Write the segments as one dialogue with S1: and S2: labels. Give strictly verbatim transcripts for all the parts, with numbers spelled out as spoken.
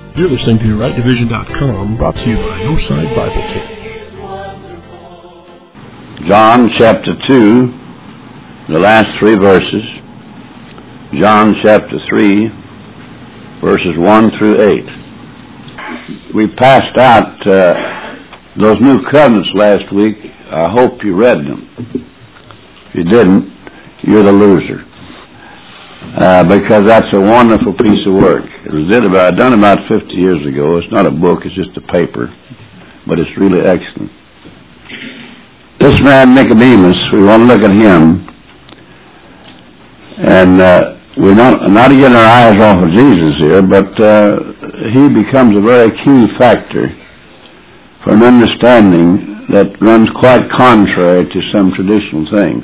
S1: You're listening to right division dot com, brought to you by No Side Bible Tape.
S2: John chapter two, the last three verses. John chapter three, verses one through eight. We passed out uh, those new covenants last week. I hope you read them. If you didn't, you're the loser. Uh, because that's a wonderful piece of work. It was did about, done about fifty years ago. It's not a book, it's just a paper. But it's really excellent. This man, Nicodemus, we want to look at him. And uh, we're not, not to get our eyes off of Jesus here, but uh, he becomes a very key factor for an understanding that runs quite contrary to some traditional things.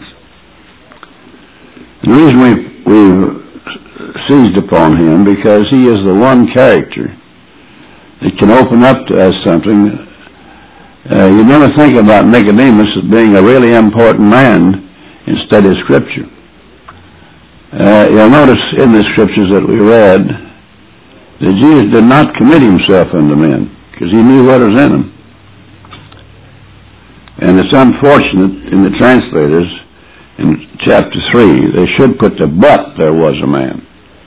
S2: The reason we we've seized upon him because he is the one character that can open up to us something. Uh, you never think about Nicodemus as being a really important man in study of Scripture. Uh, you'll notice in the Scriptures that we read that Jesus did not commit himself unto men because he knew what was in them. And it's unfortunate in the translators in chapter three, they should put the but there was a man.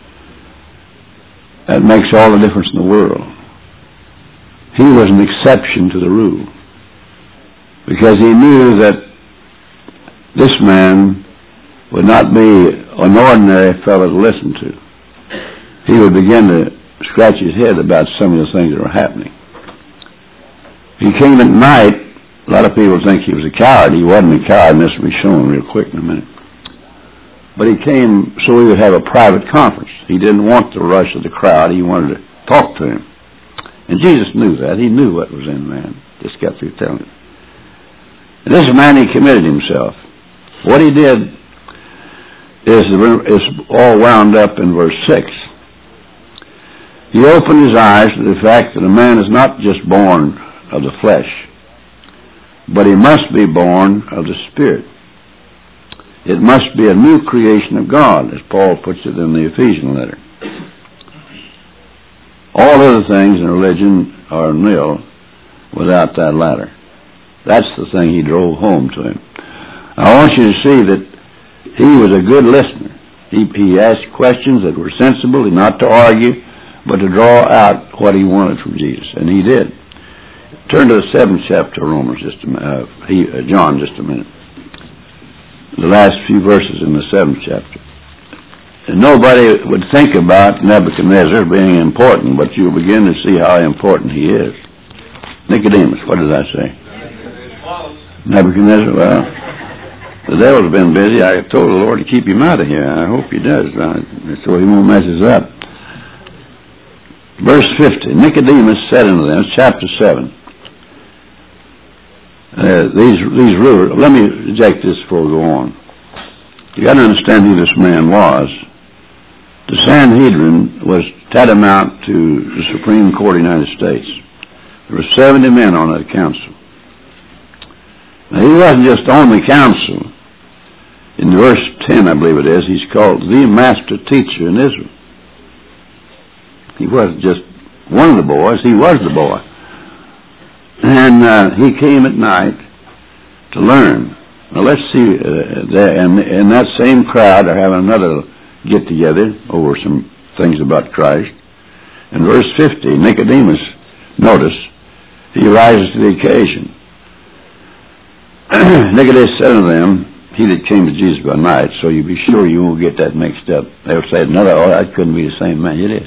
S2: That makes all the difference in the world. He was an exception to the rule because he knew that this man would not be an ordinary fellow to listen to. He would begin to scratch his head about some of the things that were happening. He came at night. A lot of people think he was a coward. He wasn't a coward, and this will be shown real quick in a minute. But he came so he would have a private conference. He didn't want the rush of the crowd. He wanted to talk to him. And Jesus knew that. He knew what was in man. Just got through telling him. And this man, he committed himself. What he did is, is all wound up in verse six. He opened his eyes to the fact that a man is not just born of the flesh, but he must be born of the Spirit. It must be a new creation of God, as Paul puts it in the Ephesian letter. All other things in religion are nil without that latter. That's the thing he drove home to him. I want you to see that he was a good listener. He, he asked questions that were sensible, not to argue, but to draw out what he wanted from Jesus, and he did. Turn to the seventh chapter of Romans, just a minute, uh, he, uh, John, just a minute. The last few verses in the seventh chapter. And nobody would think about Nebuchadnezzar being important, but you'll begin to see how important he is. Nicodemus, what did I say? Nebuchadnezzar, well, the devil's been busy. I told the Lord to keep him out of here. I hope he does, uh, so he won't mess us up. Verse fifty, Nicodemus said unto them, chapter seven, Uh, these these rulers, let me reject this before we go on. You got to understand who this man was. The Sanhedrin was tantamount to the Supreme Court of the United States. There were seventy men on that council. Now, he wasn't just on the council. In verse ten, I believe it is, he's called the master teacher in Israel. He wasn't just one of the boys, he was the boy. And uh, he came at night to learn. Now let's see, uh, there, and in that same crowd are having another get-together over some things about Christ. In verse fifty, Nicodemus, notice, he rises to the occasion. Nicodemus said to them, he that came to Jesus by night, so you be sure you won't get that mixed up. They'll say, no, oh, that couldn't be the same man. It is.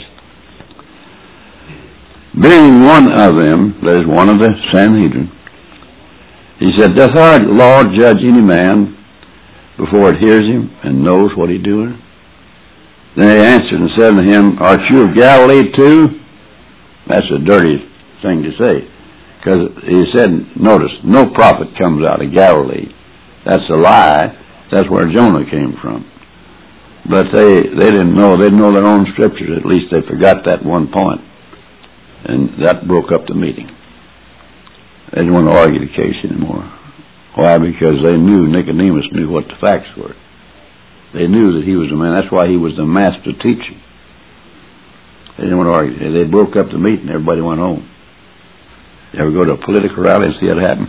S2: Being one of them, that is one of the Sanhedrin, he said, doth our Lord judge any man before it hears him and knows what he's doing? Then he answered and said to him, art you of Galilee too? That's a dirty thing to say. Because he said, notice, no prophet comes out of Galilee. That's a lie. That's where Jonah came from. But they, they didn't know. They didn't know their own scriptures. At least they forgot that one point. And that broke up the meeting. They didn't want to argue the case anymore. Why? Because they knew Nicodemus knew what the facts were. They knew that he was a man. That's why he was the master teacher. They didn't want to argue. They broke up the meeting. Everybody went home. You ever go to a political rally and see it happen?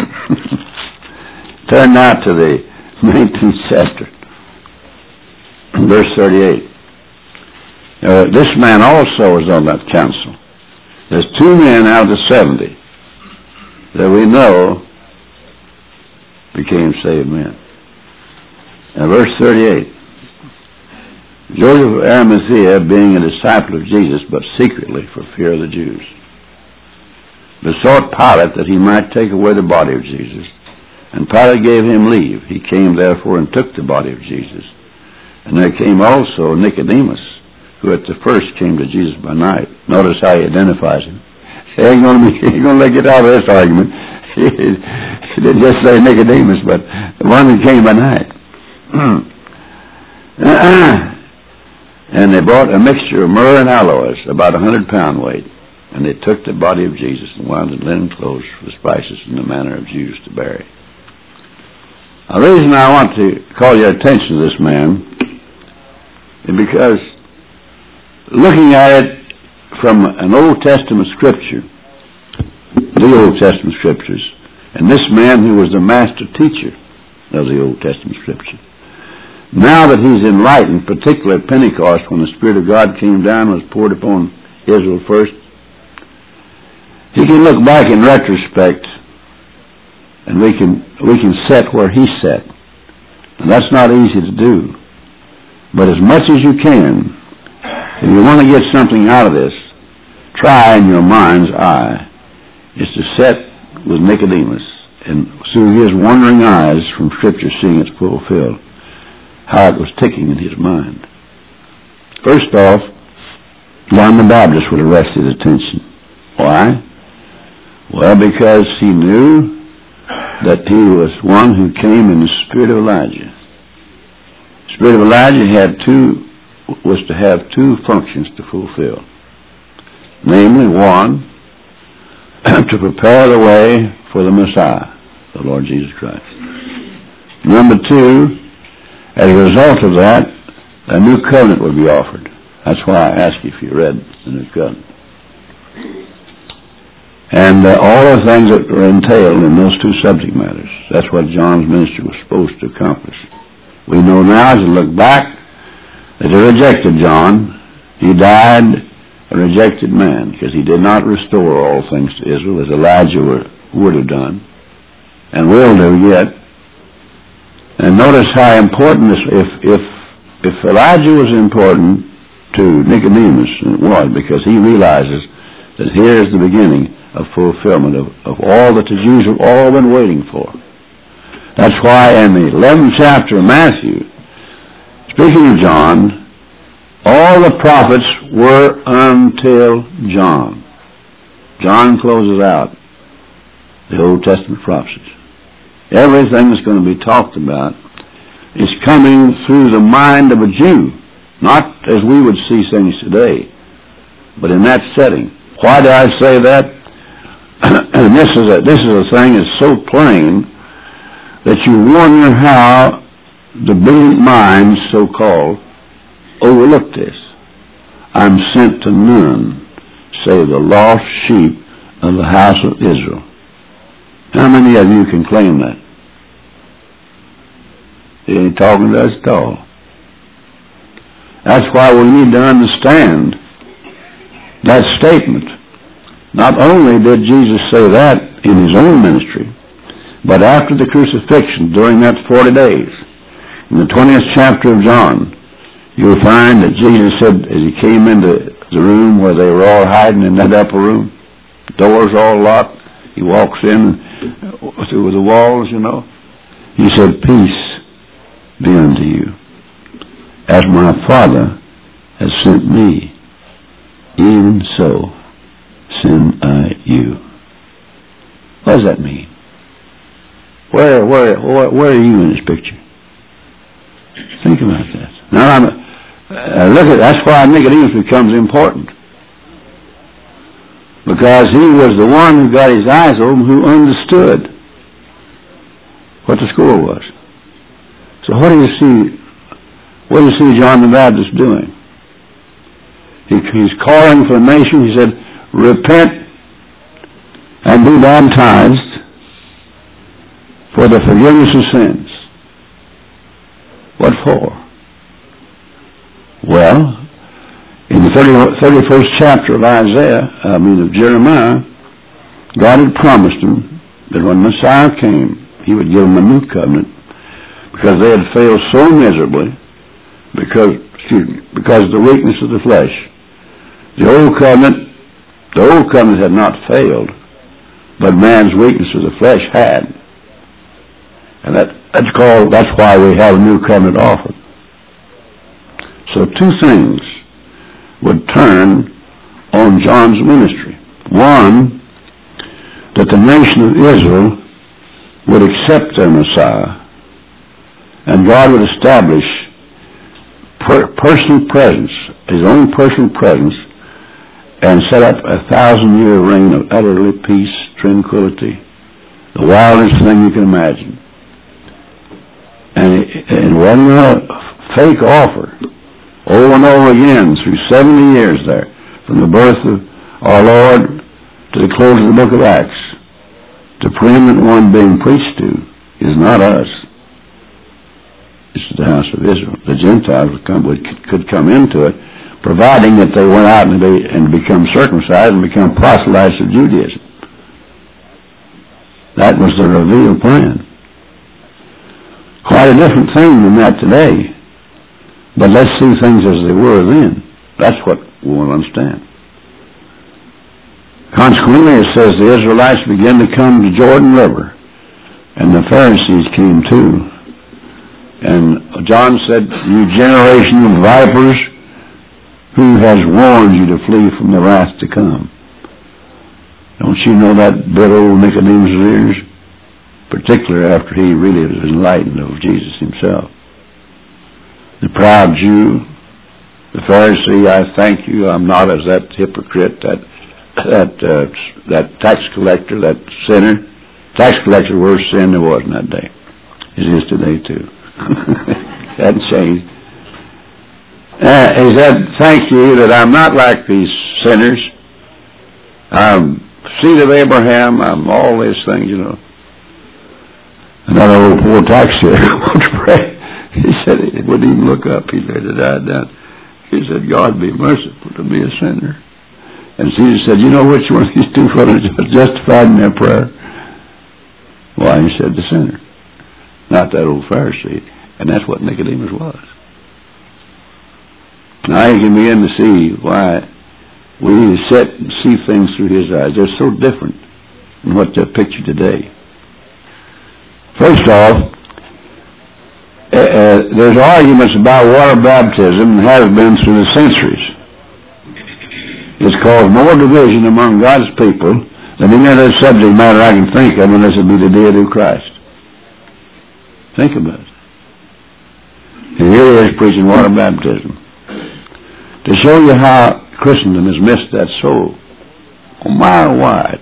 S2: Turn now to the nineteenth chapter, verse thirty-eight. Uh, this man also was on that council. There's two men out of the seventy that we know became saved men. Now, verse thirty-eight. Joseph of Arimathea, being a disciple of Jesus, but secretly for fear of the Jews, besought Pilate that he might take away the body of Jesus. And Pilate gave him leave. He came therefore and took the body of Jesus. And there came also Nicodemus, who at the first came to Jesus by night. Notice how he identifies him. He ain't going to, he ain't going to let get out of this argument. He, he didn't just say Nicodemus, but the one who came by night. And they brought a mixture of myrrh and aloes, about a hundred pound weight. And they took the body of Jesus and wound in linen clothes for the spices in the manner of Jews to bury. Now, the reason I want to call your attention to this man is because looking at it from an Old Testament scripture, the Old Testament scriptures, and this man who was the master teacher of the Old Testament scripture, now that he's enlightened, particularly at Pentecost, when the Spirit of God came down and was poured upon Israel first, he can look back in retrospect, and we can we can set where he sat. And that's not easy to do. But as much as you can, if you want to get something out of this, try in your mind's eye is to set with Nicodemus and through his wondering eyes from Scripture seeing it fulfilled, how it was ticking in his mind. First off, John the Baptist would arrest his attention. Why? Well, because he knew that he was one who came in the spirit of Elijah. The spirit of Elijah had two, was to have two functions to fulfill. Namely, one, to prepare the way for the Messiah, the Lord Jesus Christ. Number two, as a result of that, a new covenant would be offered. That's why I asked you if you read the new covenant. And uh, all the things that are entailed in those two subject matters. That's what John's ministry was supposed to accomplish. We know now, as we look back, that they rejected John. He died a rejected man because he did not restore all things to Israel as Elijah were, would have done and will do yet. And notice how important this, if, if, if Elijah was important to Nicodemus, and it was because he realizes that here is the beginning of fulfillment of, of all that the Jews have all been waiting for. That's why in the eleventh chapter of Matthew, speaking of John, all the prophets were until John. John closes out the Old Testament prophecies. Everything that's going to be talked about is coming through the mind of a Jew, not as we would see things today, but in that setting. Why do I say that? And this is a this is a thing that's so plain that you wonder how the brilliant minds, so-called, overlook this. I'm sent to none, save the lost sheep of the house of Israel. How many of you can claim that? He ain't talking to us at all. That's why we need to understand that statement. Not only did Jesus say that in his own ministry, but after the crucifixion, during that forty days, in the twentieth chapter of John, you'll find that Jesus said, as he came into the room where they were all hiding in that upper room, doors all locked, he walks in through the walls, you know. He said, peace be unto you. As my Father has sent me, even so send I you. What does that mean? Where, where, where, where are you in this picture? Think about that. Now, I'm, uh, look at that's why Nicodemus becomes important, because he was the one who got his eyes open, who understood what the score was. So, what do you see? What do you see John the Baptist doing? He, he's calling for the nation. He said, repent and be baptized for the forgiveness of sins. What for? Well, in the thirty-first chapter of Isaiah, I mean of Jeremiah, God had promised them that when Messiah came, He would give them a new covenant, because they had failed so miserably because, excuse me, because of the weakness of the flesh. The old covenant, the old covenant had not failed, but man's weakness of the flesh had. And that, that's called, that's why we have a new covenant offered. So two things would turn on John's ministry. One, that the nation of Israel would accept their Messiah, and God would establish per personal presence, His own personal presence, and set up a thousand-year reign of utterly peace, tranquility, the wildest thing you can imagine. And it, it wasn't a fake offer. Over and over again, through seventy years there, from the birth of our Lord to the close of the book of Acts, the preeminent one being preached to is not us. It's the house of Israel. The Gentiles would come, would, could come into it, providing that they went out and, be, and become circumcised and become proselytes of Judaism. That was the revealed plan. Quite a different thing than that today. But let's see things as they were then. That's what we want to understand. Consequently, it says the Israelites began to come to Jordan River, and the Pharisees came too. And John said, "You generation of vipers, who has warned you to flee from the wrath to come?" Don't you know that bit old Nicodemus' ears? Particularly after he really was enlightened of Jesus himself. The proud Jew, the Pharisee, I thank you, I'm not as that hypocrite, that that uh, that tax collector, that sinner. Tax collector, worst sin there was in that day. It is today too. Hadn't changed. Uh, he said, "Thank you that I'm not like these sinners. I'm seed of Abraham. I'm all these things, you know." Another old poor tax collector. He said he wouldn't even look up. He let it die down. He said, "God be merciful to me, a sinner." And Jesus said, "You know which one of these two fellows was justified in their prayer?" Why, he said, "The sinner." Not that old Pharisee. And that's what Nicodemus was. Now you can begin to see why we need to sit and see things through his eyes. They're so different than what they're pictured today. First off, Uh, uh, there's arguments about water baptism and has been through the centuries. It's caused more division among God's people than any other subject matter I can think of, unless it be the deity of Christ. Think about it. And here he is preaching water baptism. To show you how Christendom has missed that soul, a mile wide.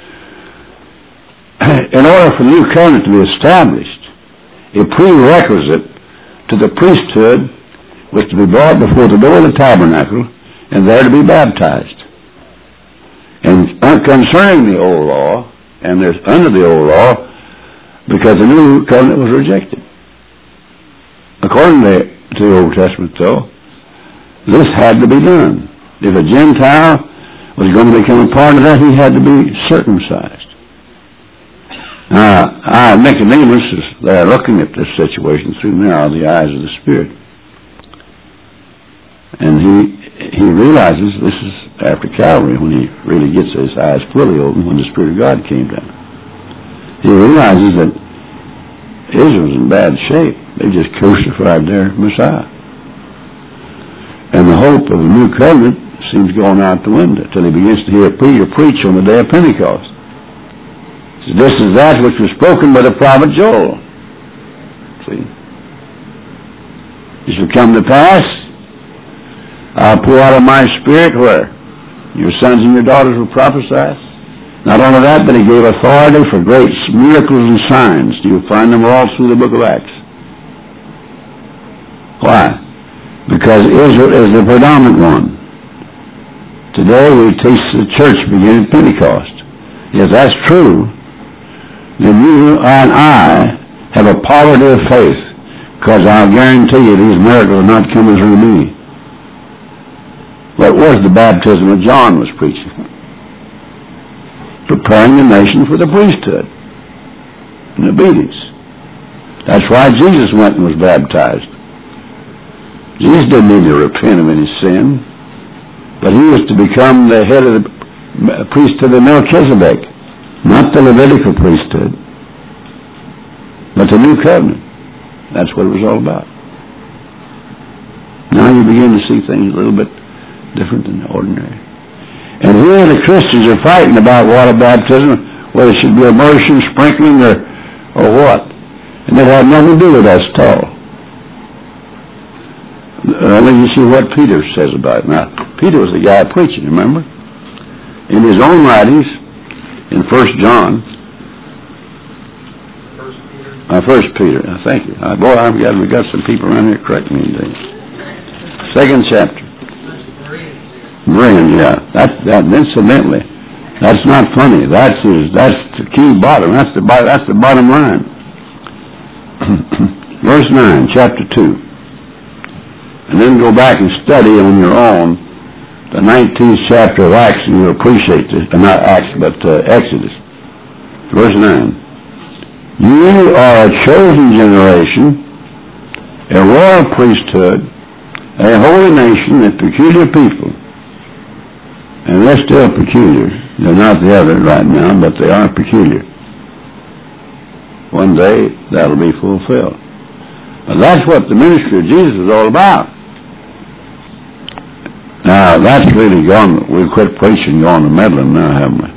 S2: In order for the new covenant to be established, a prerequisite to the priesthood was to be brought before the door of the tabernacle and there to be baptized. And concerning the old law, and there's under the old law, because the new covenant was rejected. According to the Old Testament, though, this had to be done. If a Gentile was going to become a part of that, he had to be circumcised. Now, uh, Nicodemus is there looking at this situation through now the eyes of the Spirit. And he he realizes this is after Calvary, when he really gets his eyes fully open, when the Spirit of God came down. He realizes that Israel's in bad shape. They just crucified their Messiah. And the hope of the new covenant seems going out the window till he begins to hear Peter preach on the day of Pentecost. This is that which was spoken by the prophet Joel. See? It shall come to pass, I'll pour out of my Spirit where? Your sons and your daughters will prophesy. Not only that, but he gave authority for great miracles and signs. You'll find them all through the book of Acts. Why? Because Israel is the predominant one. Today we teach the church beginning at Pentecost. If that's true, then you and I have a poverty of faith, because I'll guarantee you these miracles are not coming through me. What was the baptism that John was preaching? Preparing the nation for the priesthood and obedience. That's why Jesus went and was baptized. Jesus didn't need to repent of any sin, but he was to become the head of the priesthood of Melchizedek, not the Levitical priesthood, but the new covenant. That's what it was all about. Now you begin to see things a little bit different than the ordinary. And here the Christians are fighting about water baptism, whether it should be immersion, sprinkling, or, or what. And it had nothing to do with us at all. Uh, let me see what Peter says about it. Now, Peter was the guy preaching, remember? In his own writings, in First John, First Peter, uh, First Peter uh, thank you. Uh, boy, I've got, we've got some people around here correcting me today. Second chapter. Bereans, yeah. That, that, incidentally, that's not funny. That's his, that's the key bottom. That's the, that's the bottom line. Verse nine, chapter two. And then go back and study on your own the nineteenth chapter of Acts, and you'll appreciate this. Uh, not Acts, but uh, Exodus. Verse nine. You are a chosen generation, a royal priesthood, a holy nation, a peculiar people. And they're still peculiar. They're not the other right now, but they are peculiar. One day, that'll be fulfilled. But that's what the ministry of Jesus is all about. Now, that's really gone. We've quit preaching, gone to meddling now, haven't we?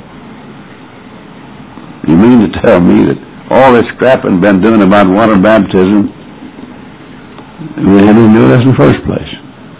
S2: You mean to tell me that all this scrapping been doing about water baptism, we didn't do this in the first place?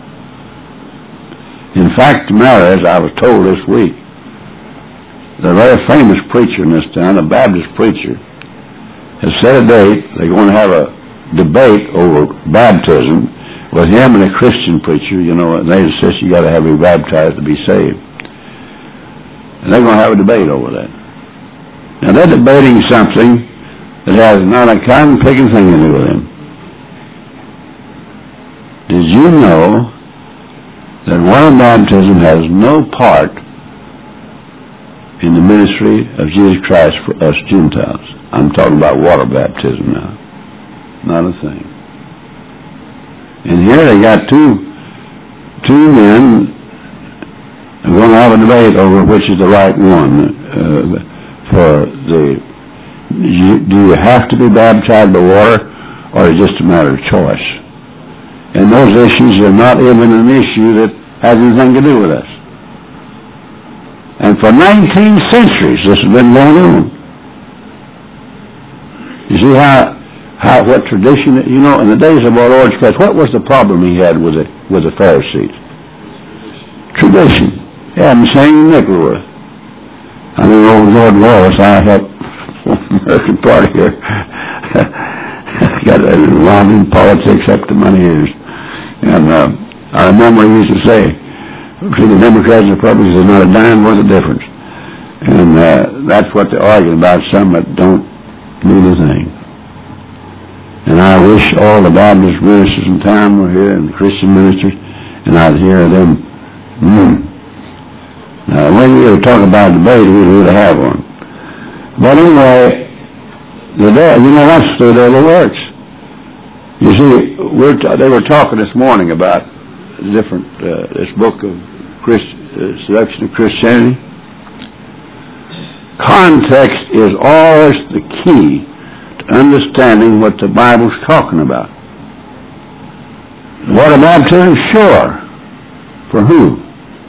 S2: In fact, the matter, as I was told this week, the very famous preacher in this town, a Baptist preacher, has set a date. They're going to have a debate over baptism with him and a Christian preacher, you know, and they insist you got to have to be baptized to be saved. And they're going to have a debate over that. Now, they're debating something that has not a cotton picking thing to do with him. Did you know that water baptism has no part in the ministry of Jesus Christ for us Gentiles? I'm talking about water baptism now. Not a thing. And here they got two two men who are going to have a debate over which is the right one. Uh, for the, you, do you have to be baptized by water, or is it just a matter of choice? And those issues are not even an issue that has anything to do with us. And for nineteen centuries, this has been going on. You see how, how what tradition, you know, in the days of our Lord's Christ, what was the problem he had with the, with the Pharisees? Tradition. Yeah, I'm saying Nickelworth. I mean, old Lord Wallace, I helped American Party here. Got involved in politics up to my ears. And uh, I remember he used to say, between the Democrats and Republicans, there's not a dime worth of difference. And uh, that's what they're arguing about, some that don't mean a thing. And I wish all the Baptist ministers in town were here, and the Christian ministers, and I'd hear them. Mm. Now, when we were talking about debate, we would have one. But anyway, the day, you know, that's the way it works. You see, we're t- they were talking this morning about different, uh, this book of Christ, uh, Seduction of Christianity. Context is always the key to understanding what the Bible's talking about. Water baptism? Sure. For who?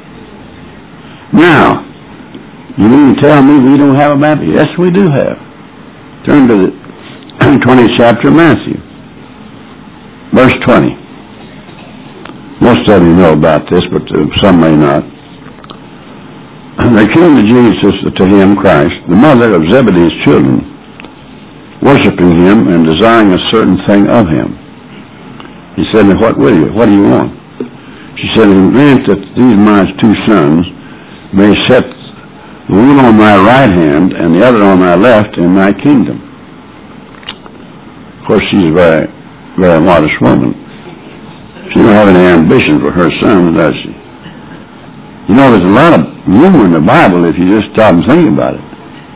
S2: Now, you mean to tell me we don't have a baptism? Yes, we do have. Turn to the twentieth chapter of Matthew. Verse twenty. Most of you know about this, but some may not. And they came to Jesus, to him, Christ, the mother of Zebedee's children, worshiping him and desiring a certain thing of him. He said, what will you? What do you want? She said, grant that these my two sons may set the one on my right hand and the other on my left in my kingdom. Of course, she's a very, very modest woman. She don't have any ambition for her son, does she? You know, there's a lot of humor in the Bible if you just stop and think about it.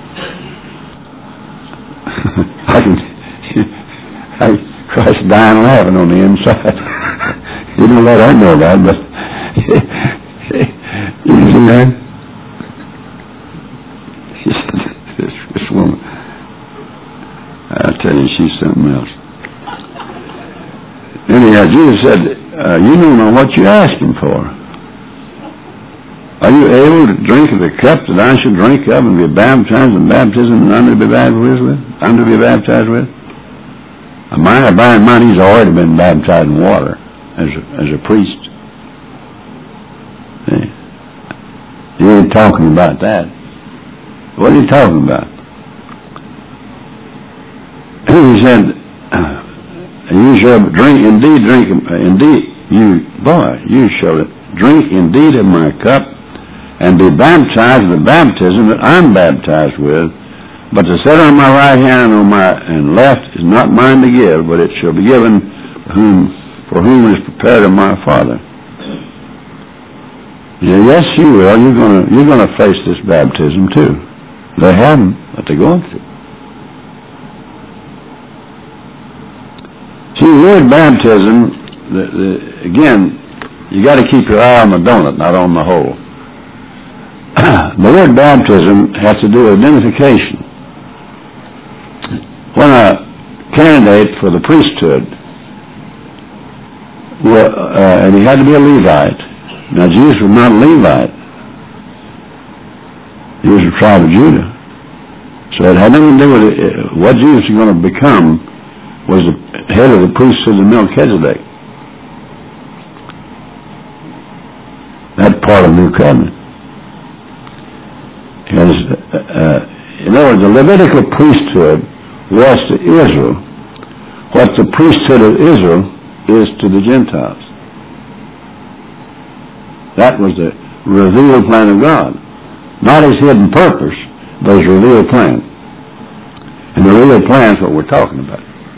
S2: I can, I, Christ dying laughing on the inside. You don't let her know that, but you see that? this, this woman, I tell you, she's something else. Anyhow, Jesus said, uh, you don't know what you're asking for. Are you able to drink of the cup that I should drink of and be baptized in baptism that I'm to be baptized with? I'm to be baptized with? A mind, by and mind, he's already been baptized in water as a, as a priest. See? He ain't talking about that. What are you talking about? He said, you shall drink, indeed drink, indeed, you, boy, you shall drink indeed of my cup and be baptized with the baptism that I'm baptized with. But to sit on my right hand and on my and left is not mine to give, but it shall be given whom, for whom is prepared of my Father. Yeah, yes, you will. You're gonna you're gonna face this baptism too. They haven't, but they're going to. See, the word baptism, the, the, again, you got to keep your eye on the donut, not on the hole. The word baptism has to do with identification. When a candidate for the priesthood, well, uh, and he had to be a Levite. Now, Jesus was not a Levite. He was a tribe of Judah. So it had nothing to do with it. What Jesus was going to become was the head of the priesthood of Melchizedek. That's part of the New Covenant. And, uh, in other words, the Levitical priesthood was to Israel what the priesthood of Israel is to the Gentiles. That was the revealed plan of God. Not his hidden purpose, but his revealed plan. And the revealed plan is what we're talking about.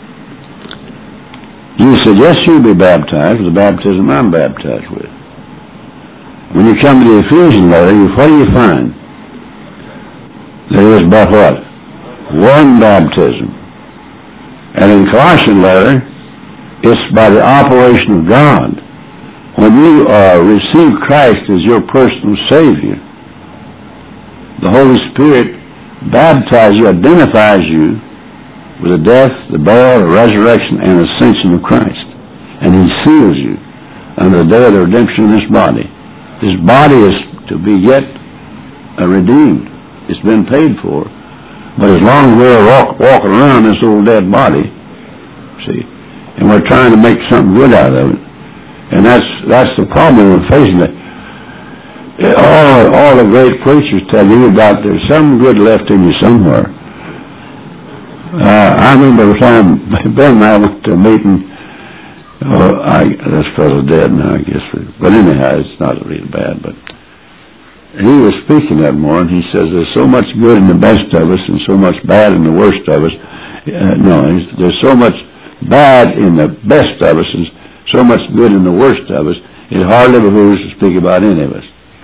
S2: Jesus said, yes, you'll be baptized with the baptism I'm baptized with. When you come to the Ephesian letter, you, what do you find? There is but what? One baptism. And in the Colossian letter, it's by the operation of God. When you uh, receive Christ as your personal Savior, the Holy Spirit baptizes you, identifies you with the death, the burial, the resurrection, and ascension of Christ. And he seals you under the day of the redemption of this body. This body is to be yet uh, redeemed. It's been paid for. But as long as we're walk, walking around this old dead body, see, and we're trying to make something good out of it, and that's that's the problem we're facing. All, all the great preachers tell you about there's some good left in you somewhere. Uh, I remember the time Ben and I went to a meeting. Oh, I, this fellow's dead now, I guess. But anyhow, it's not really bad. But he was speaking that morning. He says there's so much good in the best of us and so much bad in the worst of us. Uh, no, there's so much bad in the best of us and so much good in the worst of us. It hardly behooves to speak about any of us.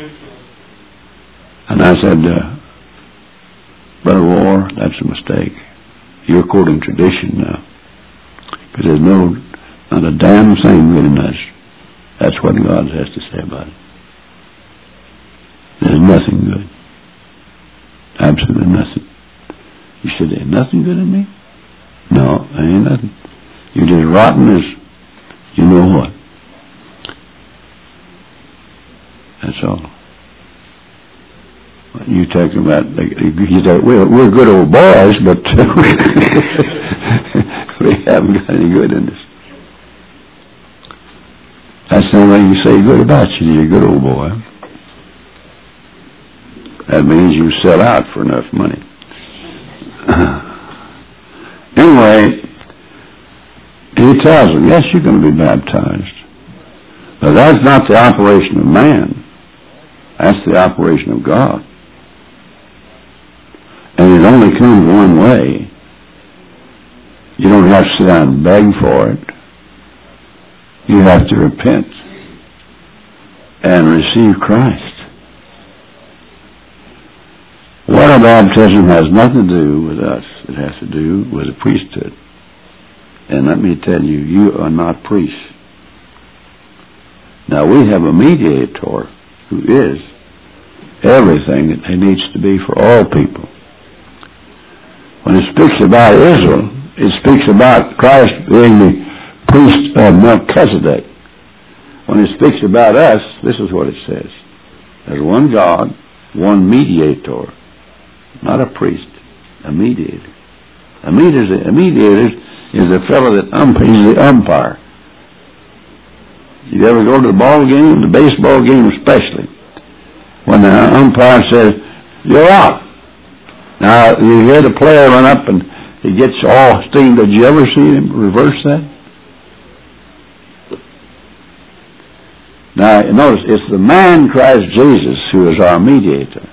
S2: And I said, uh, Brother War, that's a mistake. You're quoting tradition now. Because there's no, not a damn thing good in us. That's what God has to say about it. There's nothing good. Absolutely nothing. You said, there's nothing good in me? No, there ain't nothing. You're just rotten as you know what. That's all. You talk about, you talk, we're, we're good old boys, but we haven't got any good in us. That's the only thing you say good about you. You're a good old boy. That means you sell out for enough money. Anyway, he tells them, yes, you're going to be baptized. But that's not the operation of man. That's the operation of God. And it only comes one way. You don't have to sit down and beg for it. You have to repent and receive Christ. Water baptism has nothing to do with us. It has to do with the priesthood. And let me tell you, you are not priests. Now, we have a mediator who is everything that he needs to be for all people. When it speaks about Israel, it speaks about Christ being the priest of Melchizedek. When it speaks about us, this is what it says. There's one God, one mediator. Not a priest, a mediator. A mediator, a mediator is a fellow that um, he's the umpire. You ever go to the ball game, the baseball game especially, when the umpire says, "You're out." Now, you hear the player run up and he gets all steamed. Did you ever see him reverse that? Now, notice, it's the man Christ Jesus who is our mediator.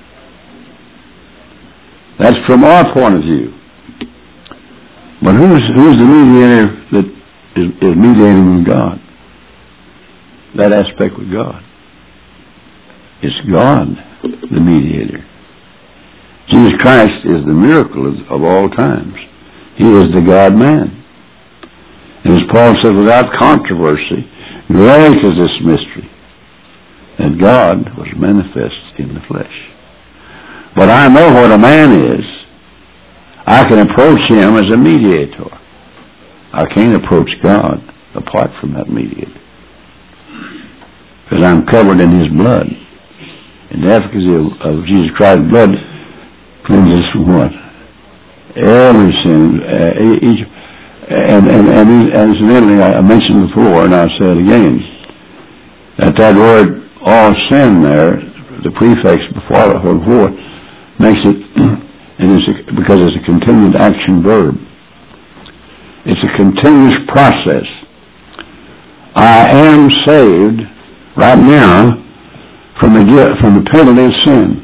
S2: That's from our point of view. But who's, who's the mediator that is, is mediating with God? That aspect with God. It's God, the mediator. Jesus Christ is the miracle of, of all times. He is the God-man. And as Paul said, without controversy, great is this mystery, that God was manifest in the flesh. But I know what a man is. I can approach him as a mediator. I can't approach God apart from that mediator. Because I'm covered in his blood. And the efficacy of, of Jesus Christ's blood cleanses from what? Every sin. Uh, each, and, and, and, and incidentally, I mentioned before, and I'll say it again, that that word, all sin there, the prefix before it, before, makes it, and it's a, because it's a continued action verb. It's a continuous process. I am saved right now from the from the penalty of sin.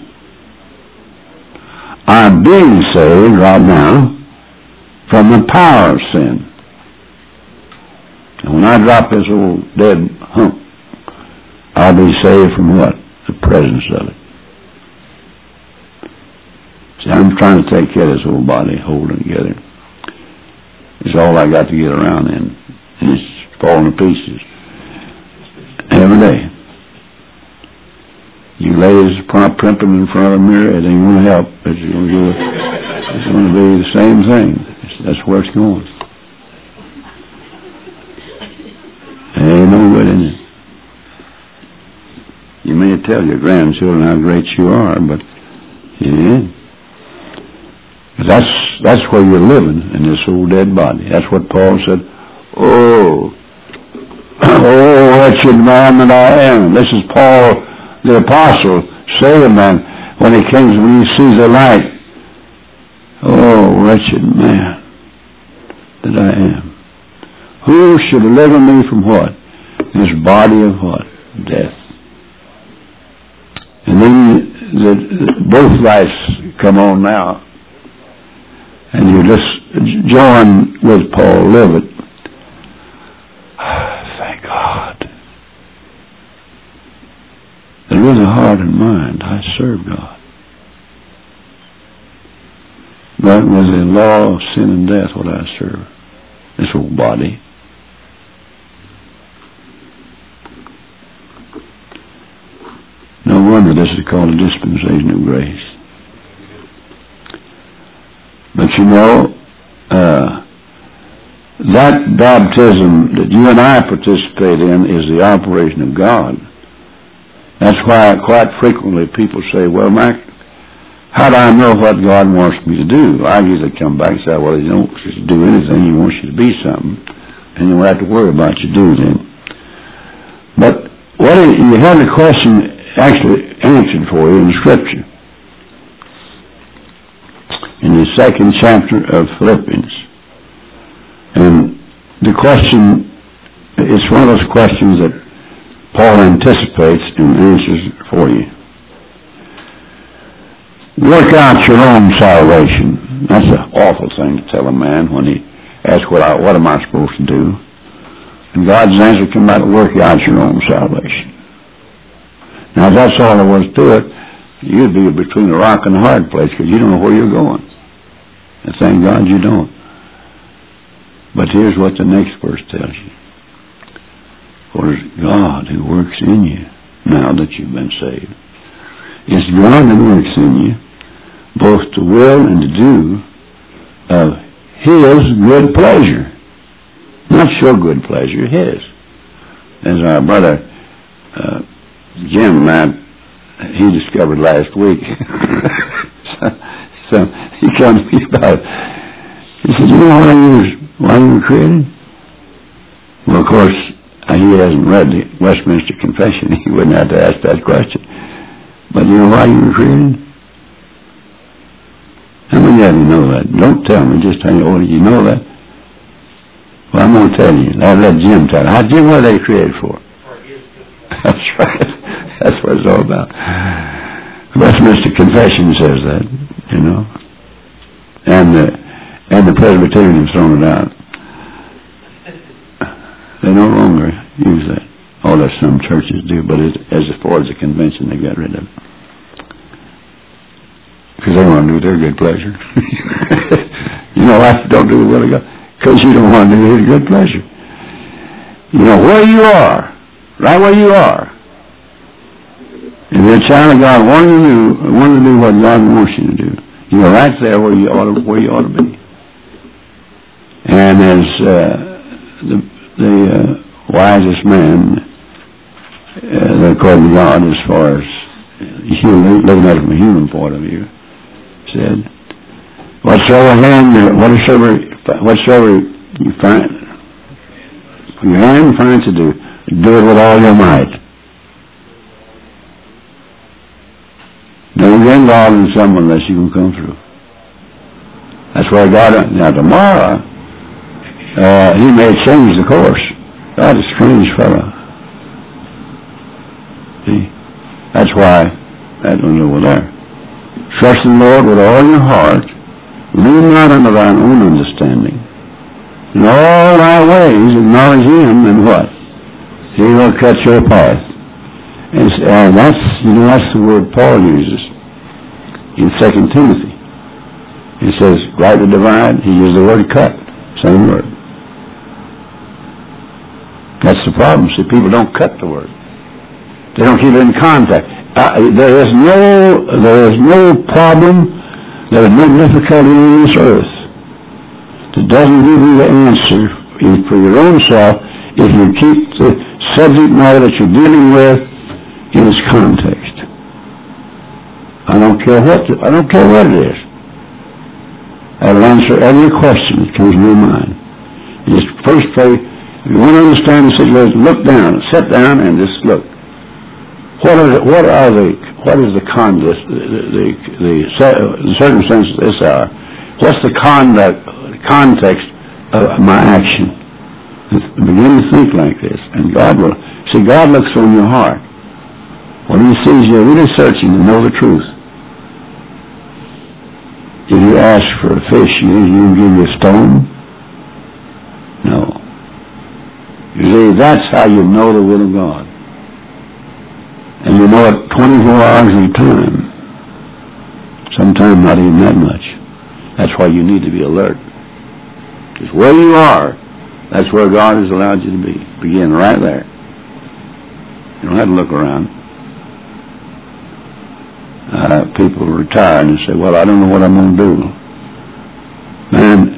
S2: I'm being saved right now from the power of sin. And when I drop this old dead hump, I'll be saved from what? The presence of it. See, I'm trying to take care of this old body, hold it together. It's all I got to get around in. And it's falling to pieces every day. You ladies prompt primping in front of a mirror, it ain't going to help. It's going to do it. It's going to be the same thing. It's, that's where it's going. There ain't no good in it. You may tell your grandchildren how great you are, but you ain't. That's that's where you're living, in this old dead body. That's what Paul said. Oh, oh, wretched man that I am. This is Paul, the apostle, saying that when he comes, when he sees the light. Oh, wretched man that I am. Who should deliver me from what? This body of what? Death. And then the, the, both lights come on now. And you just join with Paul, live it. Thank God. That with a heart and mind I serve God. But with the law of sin and death what I serve. This old body. No wonder this is called a dispensation of grace. But you know, uh, that baptism that you and I participate in is the operation of God. That's why quite frequently people say, well, Mac, how do I know what God wants me to do? I usually come back and say, well, he don't want you to do anything. He wants you to be something. And you don't have to worry about you doing it. But what is, you have the question actually answered for you in Scripture. In the second chapter of Philippians. And the question, it's one of those questions that Paul anticipates and answers for you. work out your own salvation. That's an awful thing to tell a man when he asks, what, I, what am I supposed to do? And God's answer came out to work out your own salvation. Now, if that's all there was to it, you'd be between a rock and a hard place because you don't know where you're going. And thank God you don't. But here's what the next verse tells you. For it's God who works in you now that you've been saved. It's God that works in you both to will and to do of His good pleasure. Not your good pleasure, His. As our brother uh, Jim and I, he discovered last week. so, so he came to me about it. He said, you know why you were, why you were created? Well, of course, he hasn't read the Westminster Confession. He wouldn't have to ask that question. But you know why you were created? How many of you know that? Don't tell me. Just tell me, oh, you know that? Well, I'm going to tell you. I'll let Jim tell you. How, Jim, what are they created for? That's right. That's what it's all about. The Westminster Confession says that, you know. And the, and the Presbyterians thrown it out. They no longer use that. Oh, that some churches do, but as, as far as the convention, they got rid of it. Because they want to do their good pleasure. You know why you don't do the will of God? Because you don't want to do His good pleasure. You know, where you are, right where you are, if you're a child of God, want to do, want to do what God wants you to do, you're right there where you ought to, where you ought to be. And as uh, the, the uh, wisest man, uh, according to God, as far as human, looking at it from a human point of view, said, whatsoever hand, whatsoever, whatsoever you find, your hand finds to do, do it with all your might. Don't get involved in something unless you can come through. That's why God, now tomorrow, uh, He may change the course. God is a strange fellow. See? That's why that one's over there. Trust in the Lord with all your heart. Lean not unto thine own understanding. In all thy ways acknowledge Him, and what? He will cut your path. And, and that's, you know, that's the word Paul uses in Second Timothy. He says, rightly divide, he uses the word cut. Same word. That's the problem. See, people don't cut the word. They don't keep it in contact. Uh, there is no, there is no problem, there is no difficulty on this earth that doesn't give you the answer for your own self if you keep the subject matter that you're dealing with in its context. I don't care what the, I don't care what it is. I'll answer every question that comes to your mind. You just first pray. If you want to understand the situation, look down, sit down, and just look. What are the, what are the what is the conduct, the the, the, the circumstances of this hour? What's the conduct, the context of my action? Begin to think like this, and God will see. God looks on your heart. When He sees you're really searching to know the truth, if you ask for a fish, you He'll give you a stone? No. You see, that's how you know the will of God. And you know it twenty-four hours at a time. Sometimes not even that much. That's why you need to be alert. Because where you are, that's where God has allowed you to be. Begin right there. You don't have to look around. Uh, people retire and say, well, I don't know what I'm going to do. Man,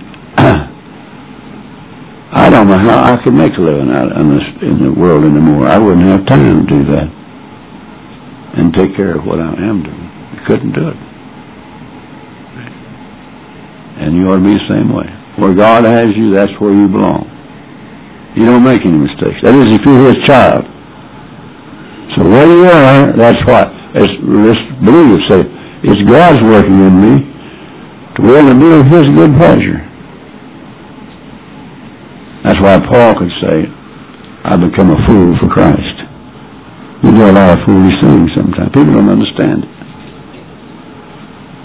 S2: I don't know how I could make a living out in, this, in the world anymore. I wouldn't have time to do that and take care of what I am doing. I couldn't do it. And you ought to be the same way. Where God has you, that's where you belong. You don't make any mistakes. That is, if you're His child. So where you are, that's what. It's, it's believe it, say, it's God's working in me to will and do of His good pleasure. That's why Paul could say, I've become a fool for Christ. We do a lot of foolish things sometimes. People don't understand it.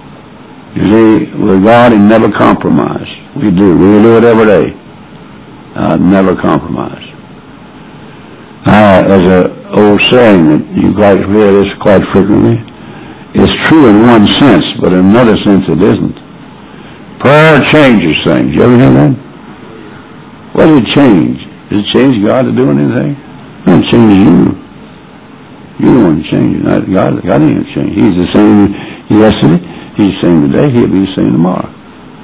S2: see, with God, He never compromise. We do. We do it every day. Uh, never compromise. Uh, there's an old saying that you guys hear this quite frequently. It's true in one sense, but in another sense it isn't. Prayer changes things. You ever hear that? What does it change? Does it change God to do anything? No, it changes you. You're the one who changes. Not God. God ain't changed. He's the same yesterday. He's the same today. He'll be the same tomorrow.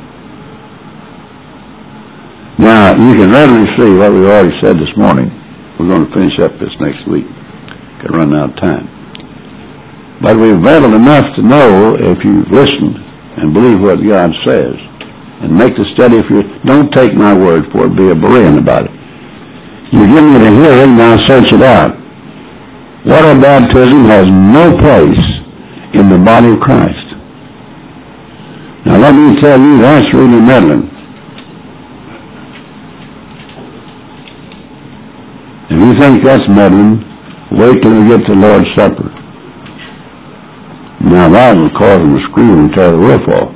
S2: Now, you can readily see what we already said this morning. We're going to finish up this next week. Could run out of time. But we've battled enough to know, if you've listened and believe what God says, and make the study. If you don't take my word for it, be a Berean about it. You're giving it a hearing, now search it out. Water baptism has no place in the body of Christ. Now let me tell you, that's really meddling. If you think that's meddling, wait till we get to the Lord's Supper. Now that will cause them to scream and tear the roof off.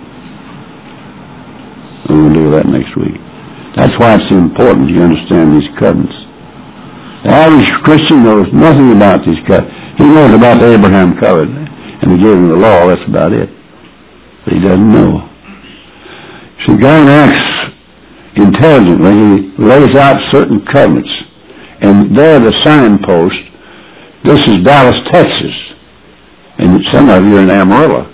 S2: And we'll do that next week. That's why it's important you understand these covenants. The average Christian knows nothing about these covenants. He knows about the Abraham covenant, and He gave him the law, that's about it. But he doesn't know. See, God acts intelligently. He lays out certain covenants. And there the signpost, this is Dallas, Texas. And some of you are in Amarillo.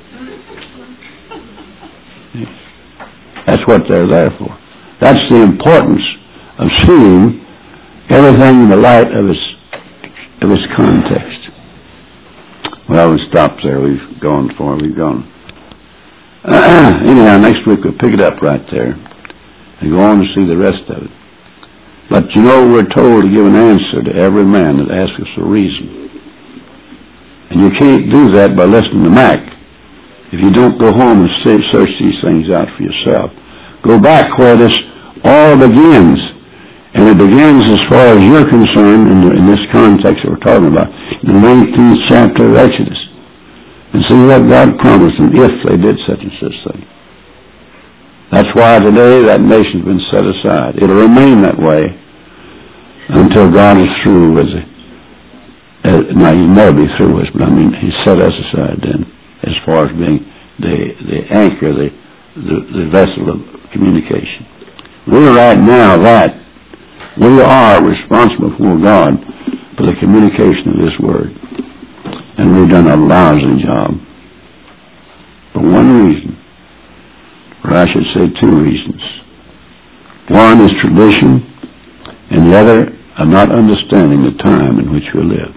S2: That's what they're there for. That's the importance of seeing everything in the light of its, of its context. Well, we stopped there. We've gone far. We've gone. Uh, anyhow, next week we'll pick it up right there and go on to see the rest of it. But you know, we're told to give an answer to every man that asks us a reason. And you can't do that by listening to Mac. If you don't go home and search these things out for yourself. Go back where this all begins. And it begins, as far as you're concerned, in, the, in this context that we're talking about, in the nineteenth chapter of Exodus. And see what God promised them if they did such and such thing. That's why today that nation's been set aside. It'll remain that way until God is through with it. Uh, now, He'll never be through with us, but I mean, He set us aside then, as far as being the the anchor, the, the, the vessel of communication. We're right now that. We are responsible for God for the communication of this Word. And we've done a lousy job. For one reason. Or I should say two reasons. One is tradition, and the other, a not understanding the time in which we live.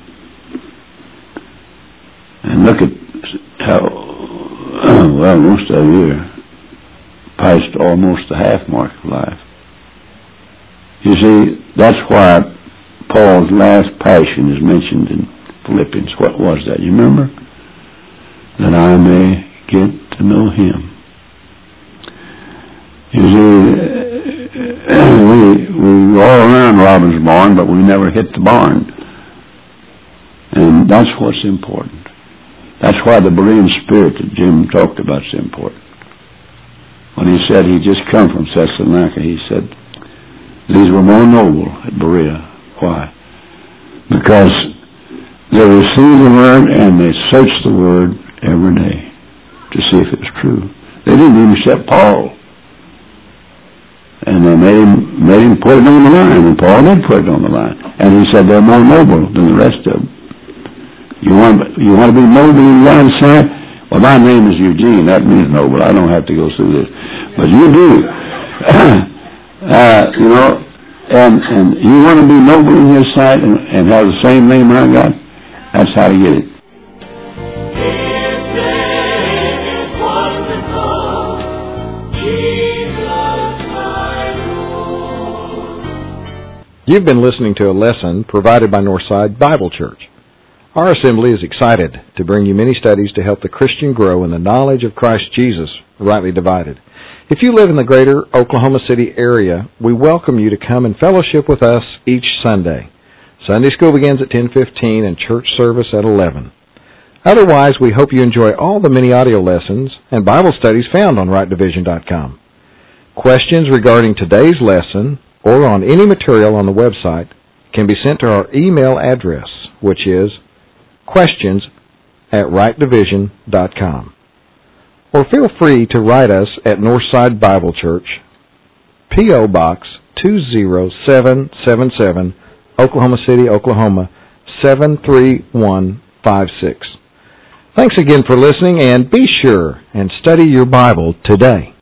S2: And look at how, well, most of you are past almost the half mark of life. You see, that's why Paul's last passion is mentioned in Philippians. What was that? You remember? That I may get to know Him. You see, we, we go all around Robin's barn, but we never hit the barn. And that's what's important. That's why the Berean spirit that Jim talked about is important. When he said he just come from Thessalonica, he said, these were more noble at Berea. Why? Because they received the Word and they searched the Word every day to see if it was true. They didn't even accept Paul. And they made him, made him put it on the line, and Paul did put it on the line. And he said they're more noble than the rest of them. You want, you want to be noble in God's sight? Well, my name is Eugene. That means noble. I don't have to go through this. But you do. uh, you know, and, and you want to be noble in His sight and, and have the same name I got? That's how to get it.
S3: You've been listening to a lesson provided by Northside Bible Church. Our assembly is excited to bring you many studies to help the Christian grow in the knowledge of Christ Jesus, rightly divided. If you live in the greater Oklahoma City area, we welcome you to come and fellowship with us each Sunday. Sunday school begins at ten fifteen and church service at eleven. Otherwise, we hope you enjoy all the many audio lessons and Bible studies found on right division dot com. Questions regarding today's lesson or on any material on the website can be sent to our email address, which is questions at right division dot com. Or feel free to write us at Northside Bible Church, P O. Box two zero seven seven seven, Oklahoma City, Oklahoma seven three one five six. Thanks again for listening, and be sure and study your Bible today.